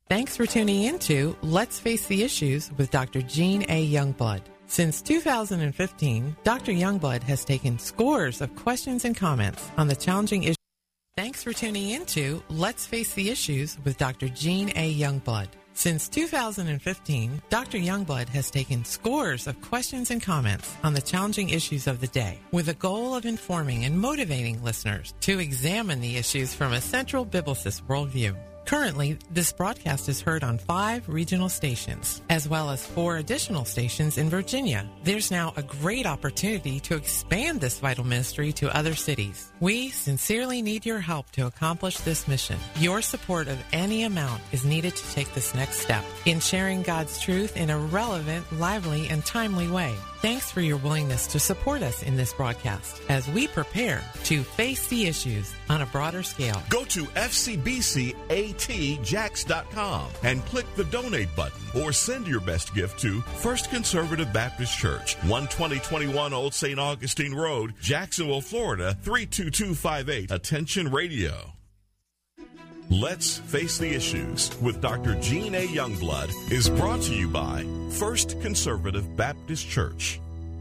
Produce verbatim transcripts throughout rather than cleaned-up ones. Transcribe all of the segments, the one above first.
Thanks for tuning in to Let's Face the Issues with Doctor Jean A. Youngblood. Since two thousand fifteen, Doctor Youngblood has taken scores of questions and comments on the challenging issues. Thanks for tuning in to Let's Face the Issues with Doctor Jean A. Youngblood. Since two thousand fifteen, Doctor Youngblood has taken scores of questions and comments on the challenging issues of the day, with a goal of informing and motivating listeners to examine the issues from a central biblicist worldview. Currently, this broadcast is heard on five regional stations, as well as four additional stations in Virginia. There's now a great opportunity to expand this vital ministry to other cities. We sincerely need your help to accomplish this mission. Your support of any amount is needed to take this next step in sharing God's truth in a relevant, lively, and timely way. Thanks for your willingness to support us in this broadcast as we prepare to face the issues on a broader scale. Go to F C B C A T Jax dot com and click the donate button or send your best gift to First Conservative Baptist Church, one twenty twenty-one Old Saint Augustine Road, Jacksonville, Florida, three two two five eight. Attention Radio. Let's Face the Issues with Doctor Jean A. Youngblood is brought to you by First Conservative Baptist Church.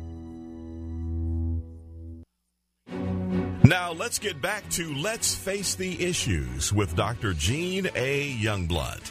Now let's get back to Let's Face the Issues with Doctor Jean A. Youngblood.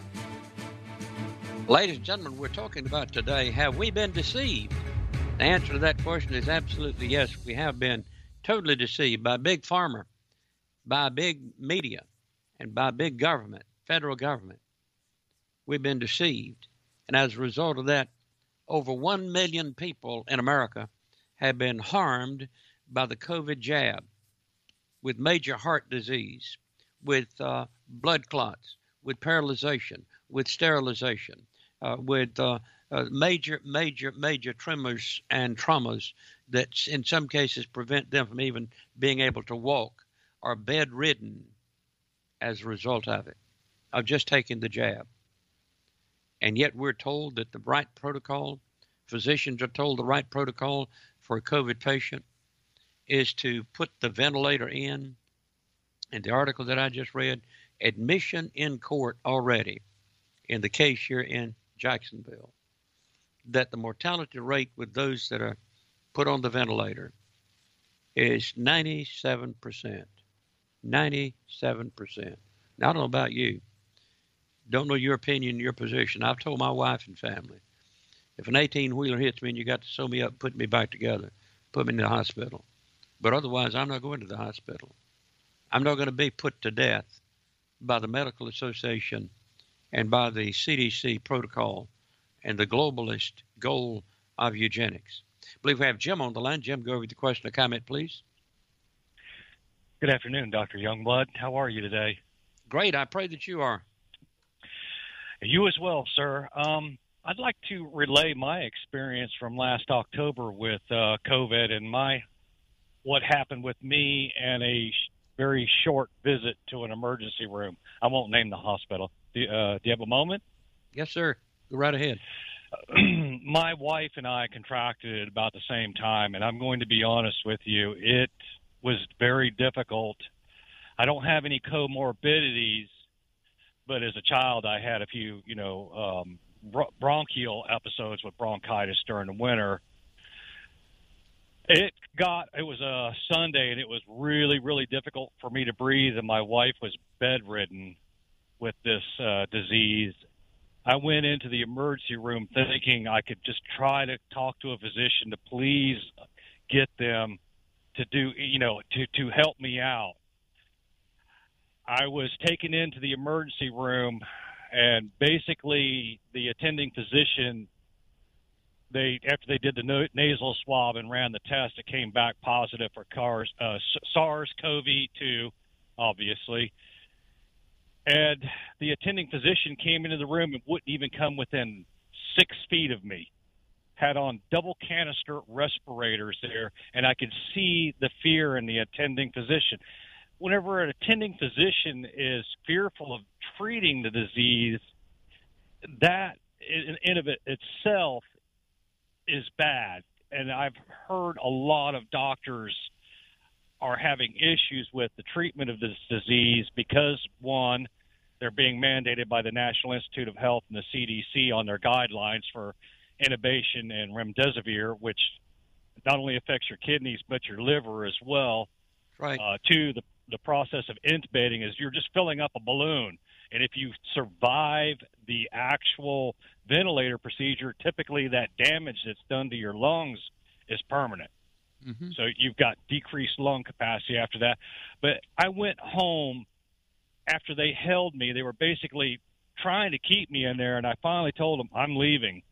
Ladies and gentlemen, we're talking about today, have we been deceived? The answer to that question is absolutely yes. We have been totally deceived by Big Pharma, by big media, and by big government, federal government. We've been deceived. And as a result of that, over one million people in America have been harmed by the COVID jab with major heart disease, with uh, blood clots, with paralyzation, with sterilization, uh, with uh, uh, major, major, major tremors and traumas that in some cases prevent them from even being able to walk, or bedridden as a result of it, of just taking the jab. And yet we're told that the right protocol, physicians are told the right protocol for a COVID patient is to put the ventilator in. In the article that I just read, admission in court already in the case here in Jacksonville, that the mortality rate with those that are put on the ventilator is ninety-seven percent. ninety-seven percent. Now, I don't know about you. Don't know your opinion, your position. I've told my wife and family, if an eighteen-wheeler hits me and you got to sew me up, put me back together, put me in the hospital. But otherwise, I'm not going to the hospital. I'm not going to be put to death by the Medical Association and by the C D C protocol and the globalist goal of eugenics. I believe we have Jim on the line. Jim, go over the question or comment, please. Good afternoon, Doctor Youngblood. How are you today? Great. I pray that you are. You as well, sir. Um, I'd like to relay my experience from last October with uh, COVID and my what happened with me and a sh- very short visit to an emergency room. I won't name the hospital. Do, uh, do you have a moment? Yes, sir. Go right ahead. My wife and I contracted it about the same time, and I'm going to be honest with you. It was very difficult. I don't have any comorbidities, but as a child, I had a few, you know, um, bro- bronchial episodes with bronchitis during the winter. It got, it was a Sunday, and it was really, really difficult for me to breathe, and my wife was bedridden with this uh, disease. I went into the emergency room thinking I could just try to talk to a physician to please get them to do, you know, to, to help me out. I was taken into the emergency room, and basically the attending physician, they after they did the no, nasal swab and ran the test, it came back positive for SARS, uh, SARS-C o V two, obviously. And the attending physician came into the room and wouldn't even come within six feet of me. Had on double canister respirators there, and I could see the fear in the attending physician. Whenever an attending physician is fearful of treating the disease, that in and of it itself is bad. And I've heard a lot of doctors are having issues with the treatment of this disease because, one, they're being mandated by the National Institute of Health and the C D C on their guidelines for intubation and remdesivir, which not only affects your kidneys but your liver as well. Right. Uh, two, the the process of intubating is you're just filling up a balloon, and if you survive the actual ventilator procedure, typically that damage that's done to your lungs is permanent. Mm-hmm. So you've got decreased lung capacity after that. But I went home after they held me. They were basically trying to keep me in there, and I finally told them I'm leaving.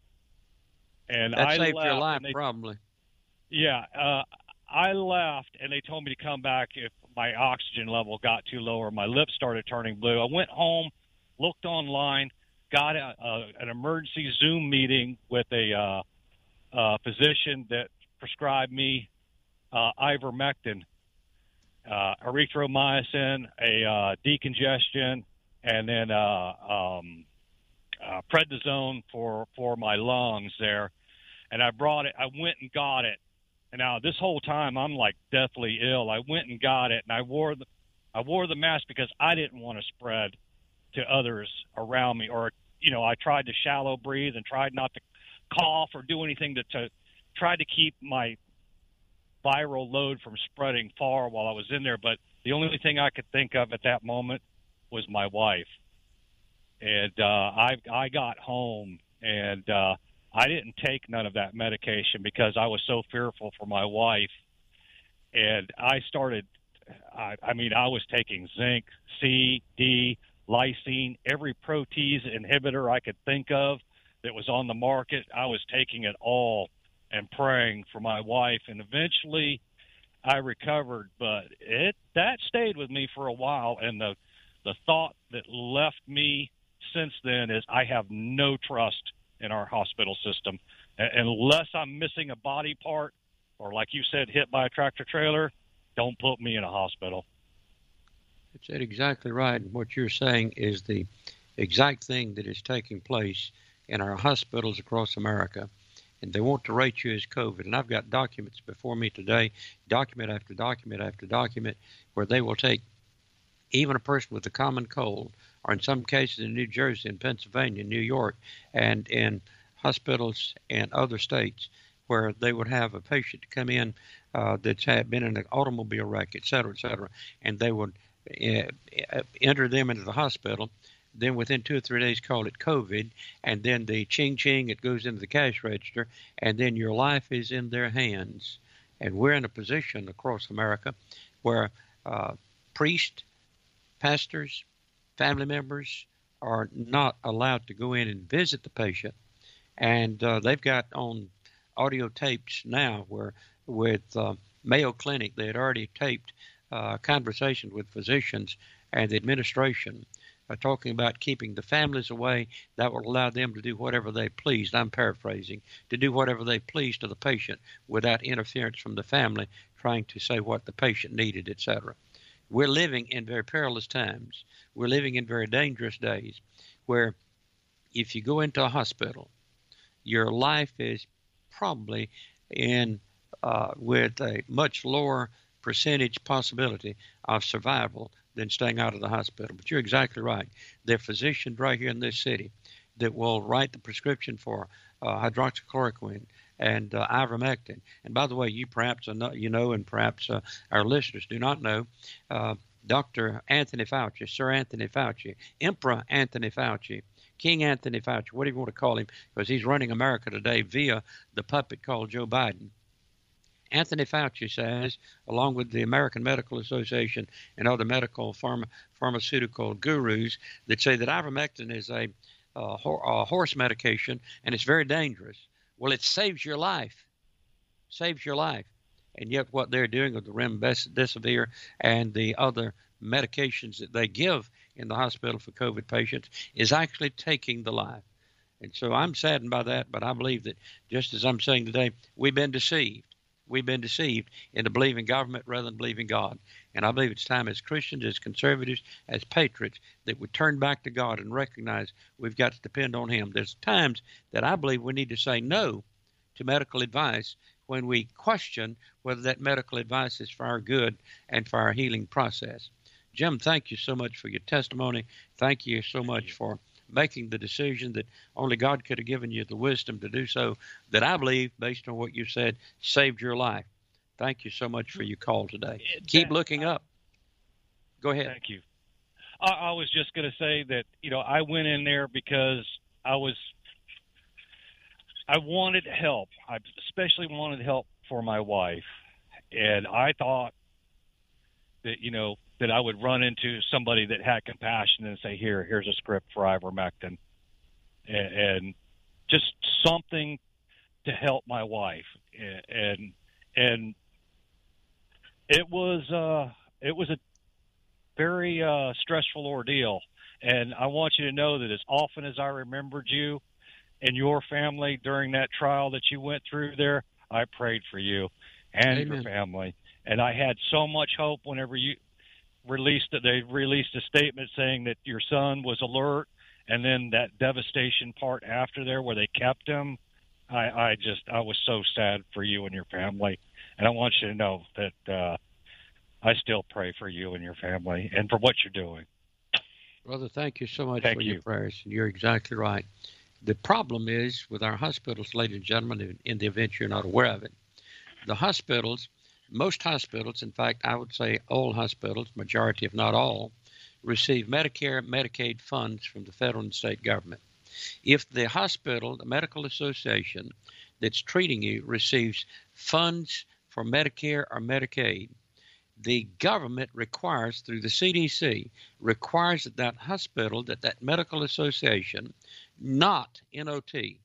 And that I saved left, your life, they, probably. Yeah, uh, I left, and they told me to come back if my oxygen level got too low or my lips started turning blue. I went home, looked online, got a, a, an emergency Zoom meeting with a uh, uh, physician that prescribed me uh, ivermectin, uh, erythromycin, a uh, decongestion, and then uh, um, uh, prednisone for, for my lungs there. And I brought it. I went and got it. And now this whole time I'm like deathly ill. I went and got it, and I wore the I wore the mask because I didn't want to spread to others around me. Or, you know, I tried to shallow breathe and tried not to cough or do anything to, to try to keep my viral load from spreading far while I was in there. But the only thing I could think of at that moment was my wife. And uh, I I got home, and uh, I didn't take none of that medication because I was so fearful for my wife. And I started, I, I mean, I was taking zinc, C, D, lysine, every protease inhibitor I could think of that was on the market. I was taking it all and praying for my wife. And eventually I recovered, but it that stayed with me for a while. And the, the thought that left me since then is I have no trust in our hospital system. Unless I'm missing a body part or, like you said, hit by a tractor trailer, don't put me in a hospital. That's exactly right. And what you're saying is the exact thing that is taking place in our hospitals across America. And they want to rate you as COVID. And I've got documents before me today, document after document after document, where they will take even a person with a common cold, or in some cases in New Jersey and Pennsylvania, New York, and in hospitals in other states, where they would have a patient come in uh, that's had been in an automobile wreck, et cetera, et cetera, and they would uh, enter them into the hospital. Then within two or three days, call it COVID, and then the ching-ching, it goes into the cash register, and then your life is in their hands. And we're in a position across America where uh, priests, pastors, family members are not allowed to go in and visit the patient. And uh, they've got on audio tapes now where with uh, Mayo Clinic, they had already taped uh, conversations with physicians and the administration uh, talking about keeping the families away. That will allow them to do whatever they please. I'm paraphrasing, to do whatever they please to the patient without interference from the family trying to say what the patient needed, et cetera. We're living in very perilous times. We're living in very dangerous days where if you go into a hospital, your life is probably in uh, with a much lower percentage possibility of survival than staying out of the hospital. But you're exactly right. There are physicians right here in this city that will write the prescription for uh, hydroxychloroquine and uh, ivermectin. And by the way, you perhaps know, you know, and perhaps uh, our listeners do not know, uh, Doctor Anthony Fauci, Sir Anthony Fauci, Emperor Anthony Fauci, King Anthony Fauci, whatever you want to call him, because he's running America today via the puppet called Joe Biden. Anthony Fauci says, along with the American Medical Association and other medical pharma, pharmaceutical gurus, that say that ivermectin is a, uh, ho- a horse medication and it's very dangerous. Well, it saves your life, saves your life. And yet what they're doing with the remdesivir and the other medications that they give in the hospital for COVID patients is actually taking the life. And so I'm saddened by that, but I believe that just as I'm saying today, we've been deceived. We've been deceived into believing government rather than believing God. And I believe it's time as Christians, as conservatives, as patriots, that we turn back to God and recognize we've got to depend on Him. There's times that I believe we need to say no to medical advice when we question whether that medical advice is for our good and for our healing process. Jim, thank you so much for your testimony. Thank you so much for making the decision that only God could have given you the wisdom to do so, that I believe, based on what you said, saved your life. Thank you so much for your call today. Keep looking up. Go ahead. Thank you. I, I was just going to say that, you know, I went in there because I was, I wanted help. I especially wanted help for my wife. And I thought that, you know, that I would run into somebody that had compassion and say, here, here's a script for ivermectin, and, and just something to help my wife. And, and it was, uh, it was a very uh, stressful ordeal. And I want you to know that as often as I remembered you and your family during that trial that you went through there, I prayed for you and Amen. your family. And I had so much hope whenever you released it. They released a statement saying that your son was alert, and then that devastation part after there where they kept him. I, I just, I was so sad for you and your family. And I want you to know that uh, I still pray for you and your family and for what you're doing. Brother, thank you so much Thank for you. your prayers. You're exactly right. The problem is with our hospitals, ladies and gentlemen, in, in the event you're not aware of it, the hospitals, most hospitals, in fact, I would say all hospitals, majority if not all, receive Medicare, Medicaid funds from the federal and state government. If the hospital, the medical association that's treating you receives funds for Medicare or Medicaid, the government requires, through the C D C, requires that that hospital, that that medical association, not N O T,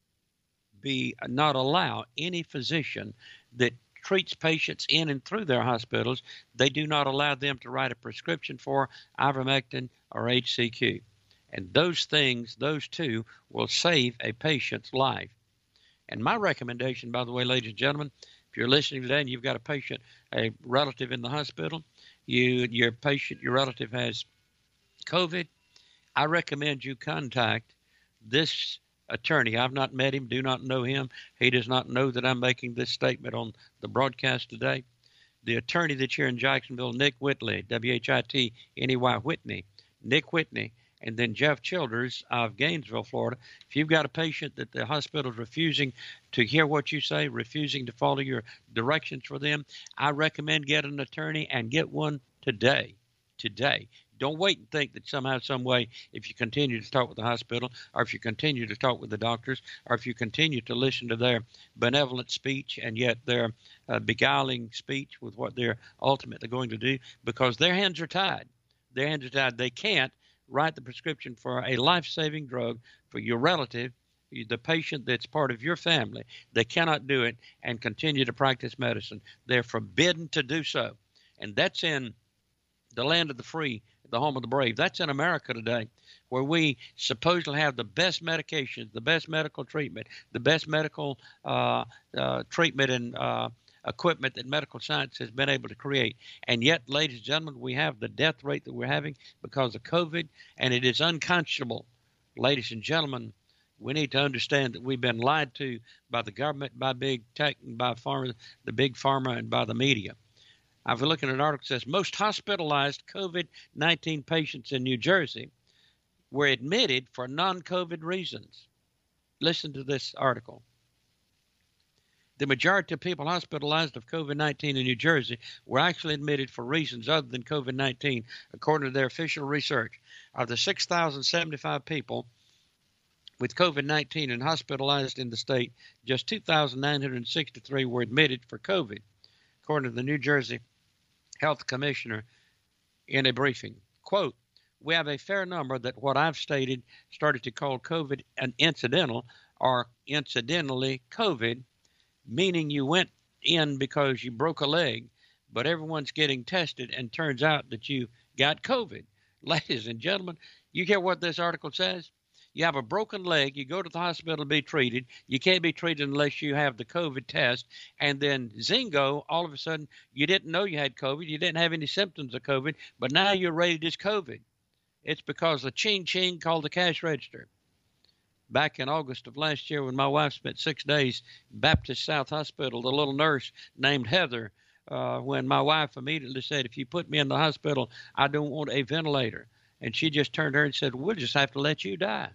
be not allow any physician that treats patients in and through their hospitals, they do not allow them to write a prescription for ivermectin or H C Q. And those things, those two, will save a patient's life. And my recommendation, by the way, ladies and gentlemen, if you're listening today and you've got a patient, a relative in the hospital, you, your patient, your relative has COVID, I recommend you contact this attorney. I've not met him, do not know him. He does not know that I'm making this statement on the broadcast today. The attorney that's here in Jacksonville, Nick Whitley, W H I T N E Y Whitney, Nick Whitney, and then Jeff Childers of Gainesville, Florida. If you've got a patient that the hospital is refusing to hear what you say, refusing to follow your directions for them, I recommend get an attorney and get one today. Today. Don't wait and think that somehow, some way, if you continue to talk with the hospital, or if you continue to talk with the doctors, or if you continue to listen to their benevolent speech and yet their uh, beguiling speech with what they're ultimately going to do, because their hands are tied. Their hands are tied. They can't write the prescription for a life-saving drug for your relative, the patient that's part of your family. They cannot do it and continue to practice medicine. They're forbidden to do so. And that's in the land of the free, the home of the brave. That's in America today, where we supposedly have the best medications, the best medical treatment, the best medical uh, uh, treatment and uh, equipment that medical science has been able to create. And yet, ladies and gentlemen, we have the death rate that we're having because of COVID, and it is unconscionable. Ladies and gentlemen, we need to understand that we've been lied to by the government, by big tech, and by pharma, the big pharma, and by the media. I've been looking at an article that says most hospitalized COVID nineteen patients in New Jersey were admitted for non-COVID reasons. Listen to this article. The majority of people hospitalized of COVID nineteen in New Jersey were actually admitted for reasons other than COVID nineteen, according to their official research. Of the six thousand seventy-five people with COVID nineteen and hospitalized in the state, just two thousand nine hundred sixty-three were admitted for COVID, according to the New Jersey Health Commissioner in a briefing. Quote, we have a fair number that what I've stated started to call COVID an incidental or incidentally COVID, meaning you went in because you broke a leg, but everyone's getting tested and turns out that you got COVID. Ladies and gentlemen, you hear what this article says? You have a broken leg, you go to the hospital to be treated, you can't be treated unless you have the COVID test, and then zingo, all of a sudden, you didn't know you had COVID, you didn't have any symptoms of COVID, but now you're rated as COVID. It's because the ching-ching called the cash register. Back in August of last year when my wife spent six days in Baptist South Hospital, the little nurse named Heather uh, when my wife immediately said, if you put me in the hospital, I don't want a ventilator. And she just turned to her and said, we'll just have to let you die.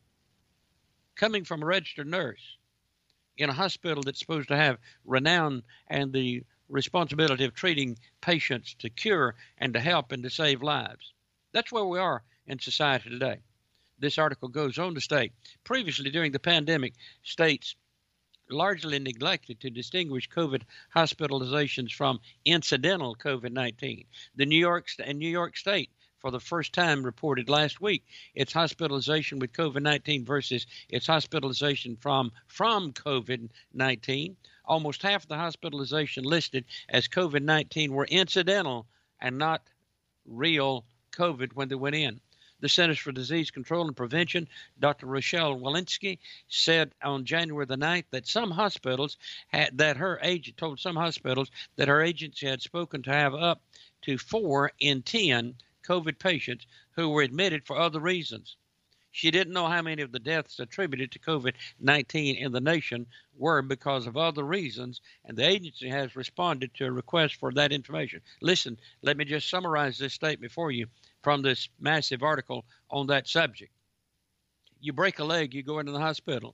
Coming from a registered nurse in a hospital that's supposed to have renown and the responsibility of treating patients to cure and to help and to save lives. That's where we are in society today. This article goes on to state, previously during the pandemic, states largely neglected to distinguish COVID hospitalizations from incidental COVID nineteen. The New York and New York State, for the first time, reported last week its hospitalization with COVID nineteen versus its hospitalization from from COVID nineteen. Almost half of the hospitalization listed as COVID nineteen were incidental and not real COVID when they went in. The Centers for Disease Control and Prevention, Doctor Rochelle Walensky, said on January the ninth that some hospitals had, that her agent told some hospitals that her agency had spoken to have up to four in ten COVID patients who were admitted for other reasons. She didn't know how many of the deaths attributed to COVID nineteen in the nation were because of other reasons, and the agency has responded to a request for that information. Listen, let me just summarize this statement for you from this massive article on that subject. You break a leg, you go into the hospital.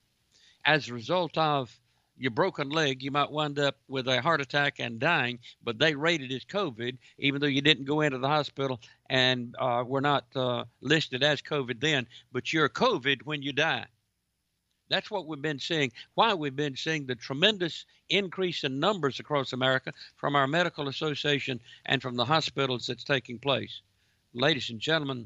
As a result of your broken leg, you might wind up with a heart attack and dying, but they rated as COVID, even though you didn't go into the hospital and uh, were not uh, listed as COVID then, but you're COVID when you die. That's what we've been seeing, why we've been seeing the tremendous increase in numbers across America from our medical association and from the hospitals that's taking place. Ladies and gentlemen,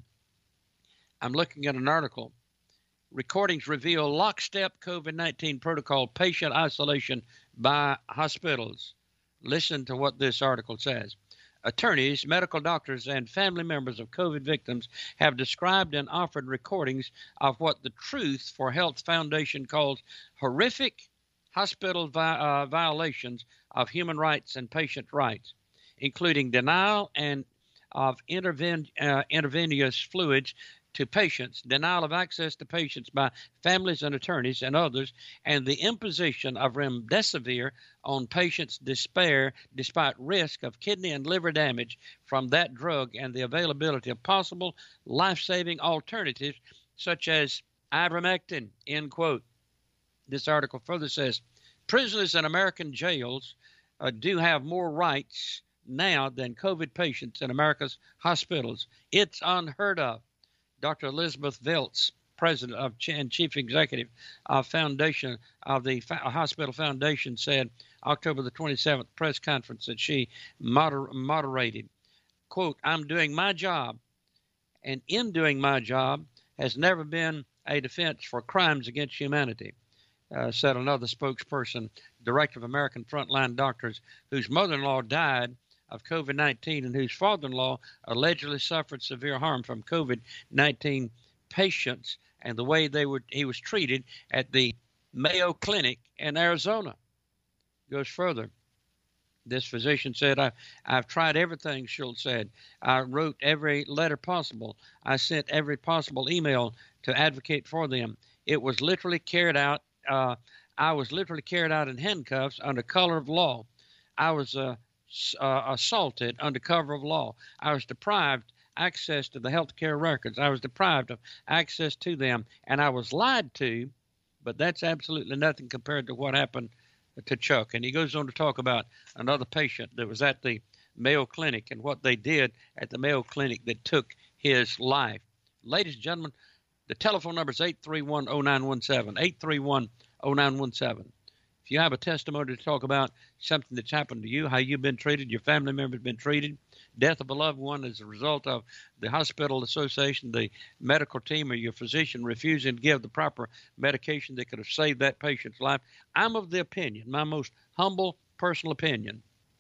I'm looking at an article. Recordings reveal lockstep COVID nineteen protocol patient isolation by hospitals. Listen to what this article says. Attorneys, medical doctors, and family members of COVID victims have described and offered recordings of what the Truth for Health Foundation calls horrific hospital vi- uh, violations of human rights and patient rights, including denial and of interven- uh, intravenous fluids to patients, denial of access to patients by families and attorneys and others, and the imposition of remdesivir on patients' despair despite risk of kidney and liver damage from that drug and the availability of possible life-saving alternatives such as ivermectin, end quote. This article further says, prisoners in American jails uh, do have more rights now than COVID patients in America's hospitals. It's unheard of. Doctor Elizabeth Veltz, president of and chief executive of Foundation of the Hospital Foundation, said October the twenty-seventh press conference that she moder- moderated, quote, I'm doing my job, and in doing my job has never been a defense for crimes against humanity, uh, said another spokesperson, director of American Frontline Doctors, whose mother-in-law died of COVID nineteen and whose father-in-law allegedly suffered severe harm from COVID nineteen patients and the way they were he was treated at the Mayo Clinic in Arizona. Goes further. This physician said, I, I've tried everything, Schultz said. I wrote every letter possible. I sent every possible email to advocate for them. It was literally carried out. Uh, I was literally carried out in handcuffs under color of law. I was uh, Uh, assaulted under cover of law. I was deprived access to the health care records. I was deprived of access to them, and I was lied to, but that's absolutely nothing compared to what happened to Chuck. And he goes on to talk about another patient that was at the Mayo Clinic and what they did at the Mayo Clinic that took his life. Ladies and gentlemen, the telephone number is eight three one, oh nine one seven, eight three one, oh nine one seven. If you have a testimony to talk about something that's happened to you, how you've been treated, your family member's been treated, death of a loved one as a result of the hospital association, the medical team, or your physician refusing to give the proper medication that could have saved that patient's life, I'm of the opinion, my most humble personal opinion,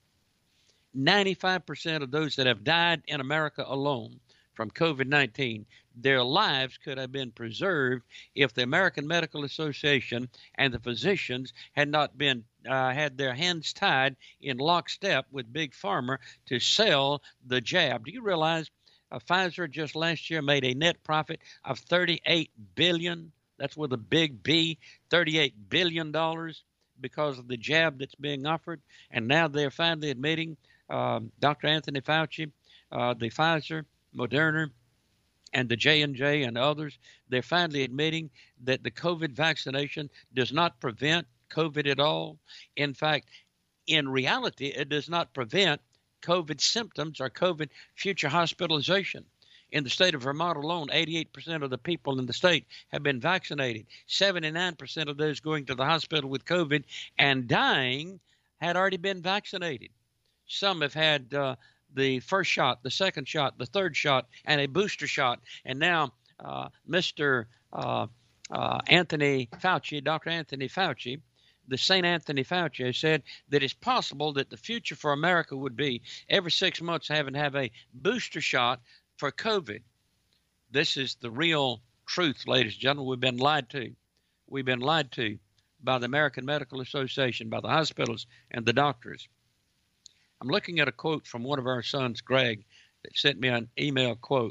ninety-five percent of those that have died in America alone from COVID nineteen, their lives could have been preserved if the American Medical Association and the physicians had not been uh, had their hands tied in lockstep with Big Pharma to sell the jab. Do you realize uh, Pfizer just last year made a net profit of thirty-eight billion dollars? That's with a big B, thirty-eight billion dollars. because of the jab that's being offered. And now they're finally admitting, um, Doctor Anthony Fauci, uh, the Pfizer, Moderna, and the J and J and others, they're finally admitting that the COVID vaccination does not prevent COVID at all. In fact, in reality, it does not prevent COVID symptoms or COVID future hospitalization. In the state of Vermont alone, eighty-eight percent of the people in the state have been vaccinated. seventy-nine percent of those going to the hospital with COVID and dying had already been vaccinated. Some have had uh, the first shot, the second shot, the third shot, and a booster shot. And now uh, Mister Uh, uh, Anthony Fauci, Doctor Anthony Fauci, the Saint Anthony Fauci, has said that it's possible that the future for America would be every six months having to have a booster shot for COVID. This is the real truth, ladies and gentlemen. We've been lied to. We've been lied to by the American Medical Association, by the hospitals and the doctors. I'm looking at a quote from one of our sons, Greg, that sent me an email quote.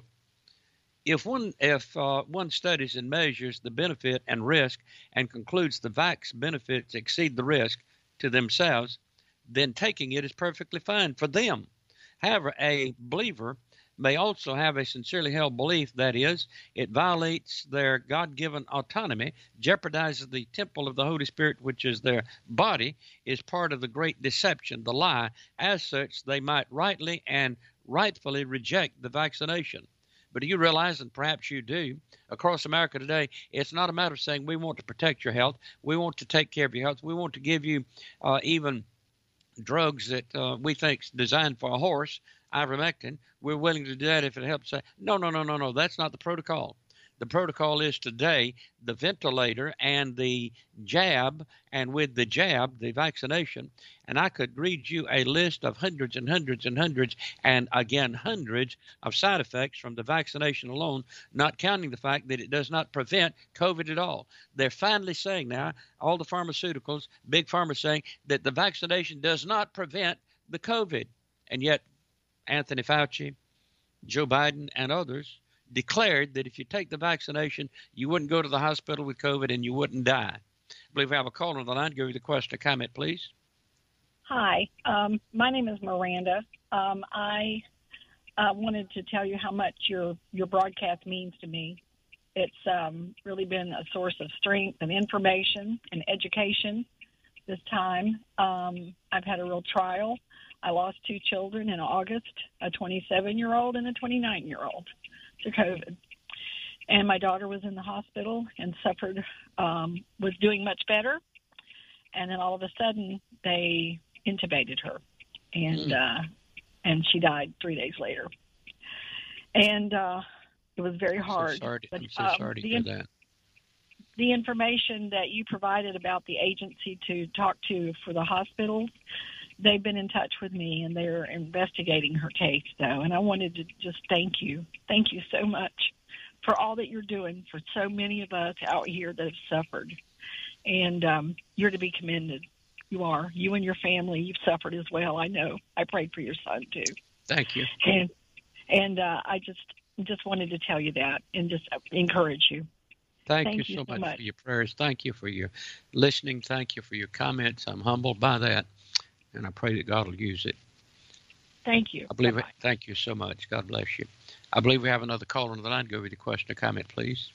If one if uh, one studies and measures the benefit and risk and concludes the vax benefits exceed the risk to themselves, then taking it is perfectly fine for them. However, a believer may also have a sincerely held belief, that is, it violates their God-given autonomy, jeopardizes the temple of the Holy Spirit, which is their body, is part of the great deception, the lie. As such, they might rightly and rightfully reject the vaccination. But do you realize, and perhaps you do, across America today, it's not a matter of saying we want to protect your health, we want to take care of your health, we want to give you uh, even drugs that uh, we think is designed for a horse, ivermectin. We're willing to do that if it helps. No, no, no, no, no. That's not the protocol. The protocol is today the ventilator and the jab, and with the jab, the vaccination. And I could read you a list of hundreds and hundreds and hundreds, and again, hundreds of side effects from the vaccination alone, not counting the fact that it does not prevent COVID at all. They're finally saying now, all the pharmaceuticals, big pharma saying that the vaccination does not prevent the COVID. And yet, Anthony Fauci, Joe Biden, and others declared that if you take the vaccination, you wouldn't go to the hospital with COVID and you wouldn't die. I believe we have a caller on the line. Give you the question or comment, please. Hi, um, my name is Miranda. Um, I uh, wanted to tell you how much your, your broadcast means to me. It's um, really been a source of strength and information and education this time. Um, I've had a real trial. I lost two children in August, a twenty-seven-year-old and a twenty-nine-year-old to COVID. And my daughter was in the hospital and suffered, um, was doing much better. And then all of a sudden, they intubated her, and mm. uh, and she died three days later. And uh, it was very hard. I'm so sorry to, but, I'm so um, sorry to the, hear that. The information that you provided about the agency to talk to for the hospitals, they've been in touch with me, and they're investigating her case, though. And I wanted to just thank you. Thank you so much for all that you're doing for so many of us out here that have suffered. And um, you're to be commended. You are. You and your family, you've suffered as well, I know. I prayed for your son, too. Thank you. And and uh, I just just wanted to tell you that and just encourage you. Thank, Thank you, you so, so much, much for your prayers. Thank you for your listening. Thank you for your comments. I'm humbled by that, and I pray that God will use it. Thank you. I believe Bye-bye. it. Thank you so much. God bless you. I believe we have another caller on the line. Go with your question or comment, please.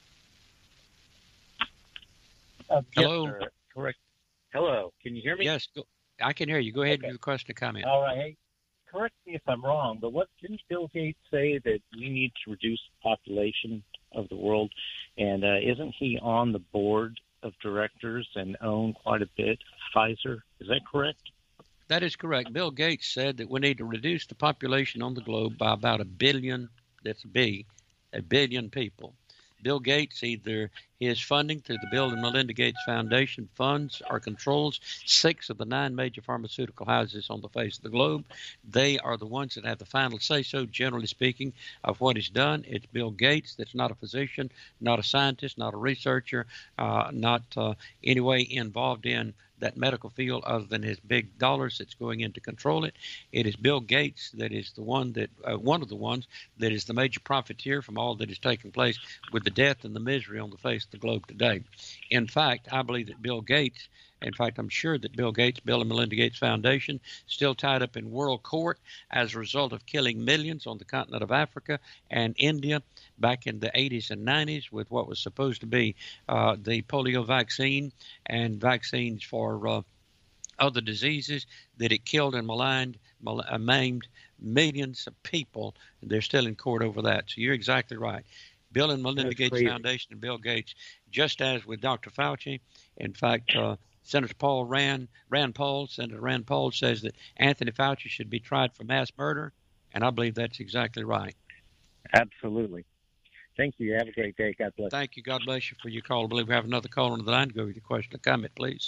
Uh, Hello. Yes, sir. Correct. Hello. Can you hear me? Yes, go, I can hear you. Go ahead Okay. and give a question or comment. All right. Hey, correct me if I'm wrong, but what didn't Bill Gates say that we need to reduce the population of the world? And uh, isn't he on the board of directors and own quite a bit of Pfizer? Is that correct? That is correct. Bill Gates said that we need to reduce the population on the globe by about a billion, that's a B, a billion people. Bill Gates, either his funding through the Bill and Melinda Gates Foundation funds or controls six of the nine major pharmaceutical houses on the face of the globe. They are the ones that have the final say-so, generally speaking, of what is done. It's Bill Gates that's not a physician, not a scientist, not a researcher, uh, not uh, any way involved in that medical field other than his big dollars that's going in to control it. It is Bill Gates that is the one that, uh, one of the ones that is the major profiteer from all that is taking place with the death and the misery on the face of the globe today. In fact, I believe that Bill Gates In fact, I'm sure that Bill Gates, Bill and Melinda Gates Foundation, still tied up in world court as a result of killing millions on the continent of Africa and India back in the eighties and nineties with what was supposed to be uh, the polio vaccine and vaccines for uh, other diseases, that it killed and maligned, mal- uh, maimed millions of people. And they're still in court over that. So you're exactly right. Bill and Melinda That's Gates crazy. Foundation and Bill Gates, just as with Doctor Fauci. In fact, uh, Senator Paul Rand, Rand Paul, Senator Rand Paul says that Anthony Fauci should be tried for mass murder, and I believe that's exactly right. Absolutely. Thank you. Have a great day. God bless. Thank you. God bless you for your call. I believe we have another call on the line. Go with your question or comment, please.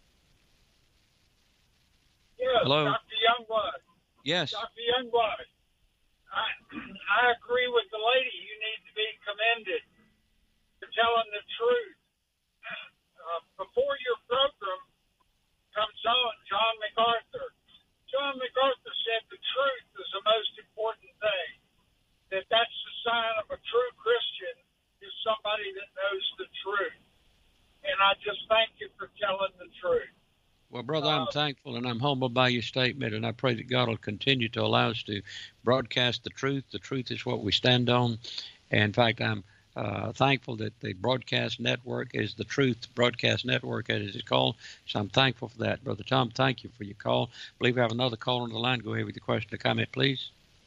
Yes, hello, Doctor Youngblood. Yes, Doctor Youngblood. I I agree with the lady. You need to be commended for telling the truth. Uh, before your program comes on, John MacArthur. John MacArthur said the truth is the most important thing. That that's the sign of a true Christian is somebody that knows the truth. And I just thank you for telling the truth. Well, brother, I'm thankful and I'm humbled by your statement, and I pray that God will continue to allow us to broadcast the truth. The truth is what we stand on. And in fact, I'm uh, thankful that the broadcast network is the Truth Broadcast Network, as it's called. So I'm thankful for that. Brother Tom, thank you for your call. I believe we have another call on the line. Go ahead with your question or comment, please.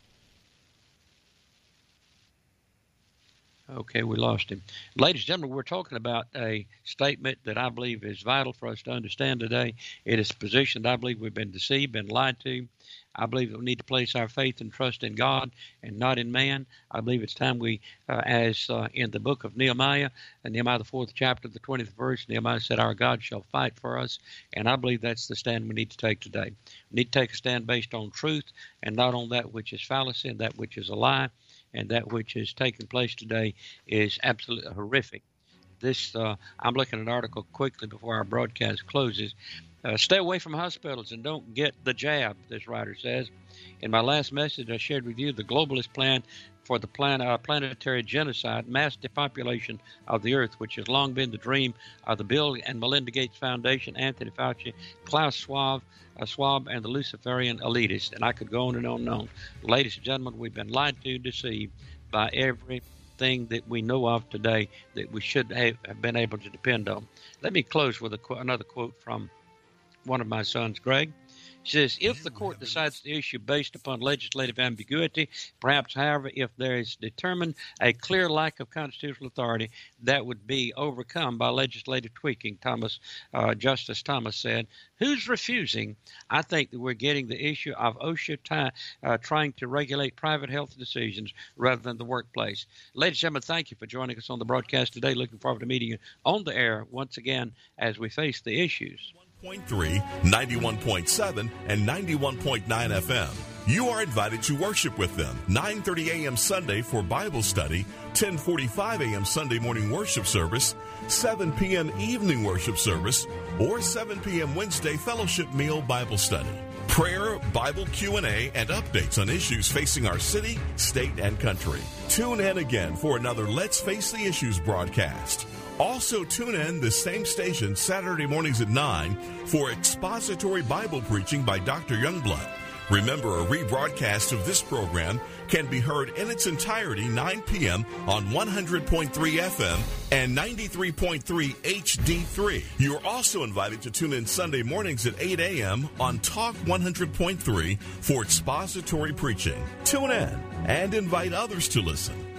Okay, we lost him. Ladies and gentlemen, we're talking about a statement that I believe is vital for us to understand today. It is a position that I believe we've been deceived, been lied to. I believe that we need to place our faith and trust in God and not in man. I believe it's time we, uh, as uh, in the book of Nehemiah, and Nehemiah the fourth chapter, the twentieth verse, Nehemiah said, our God shall fight for us. And I believe that's the stand we need to take today. We need to take a stand based on truth and not on that which is fallacy and that which is a lie. And that which is taking place today is absolutely horrific. This, uh, I'm looking at an article quickly before our broadcast closes. Uh, stay away from hospitals and don't get the jab, this writer says. In my last message, I shared with you the globalist plan for the plan, uh, planetary genocide, mass depopulation of the earth, which has long been the dream of the Bill and Melinda Gates Foundation, Anthony Fauci, Klaus Schwab, uh, Schwab, and the Luciferian elitists. And I could go on and on and on. Ladies and gentlemen, we've been lied to, deceived by everything that we know of today that we should have been able to depend on. Let me close with a qu- another quote from one of my sons, Greg. He says, if the court decides the issue based upon legislative ambiguity, perhaps, however, if there is determined a clear lack of constitutional authority, that would be overcome by legislative tweaking, Thomas, uh, Justice Thomas said. Who's refusing? I think that we're getting the issue of OSHA ty- uh, trying to regulate private health decisions rather than the workplace. Ladies and gentlemen, thank you for joining us on the broadcast today. Looking forward to meeting you on the air once again as we face the issues. one point three, ninety-one point seven, and ninety-one point nine F M. You are invited to worship with them. nine thirty a.m. Sunday for Bible study, ten forty-five a.m. Sunday morning worship service, seven p.m. evening worship service, or seven p.m. Wednesday fellowship meal Bible study. Prayer, Bible Q and A, and updates on issues facing our city, state, and country. Tune in again for another Let's Face the Issues broadcast. Also, tune in this same station Saturday mornings at nine for expository Bible preaching by Doctor Youngblood. Remember, a rebroadcast of this program can be heard in its entirety nine p.m. on one hundred point three F M and ninety-three point three H D three. You're also invited to tune in Sunday mornings at eight a.m. on Talk one hundred point three for expository preaching. Tune in and invite others to listen.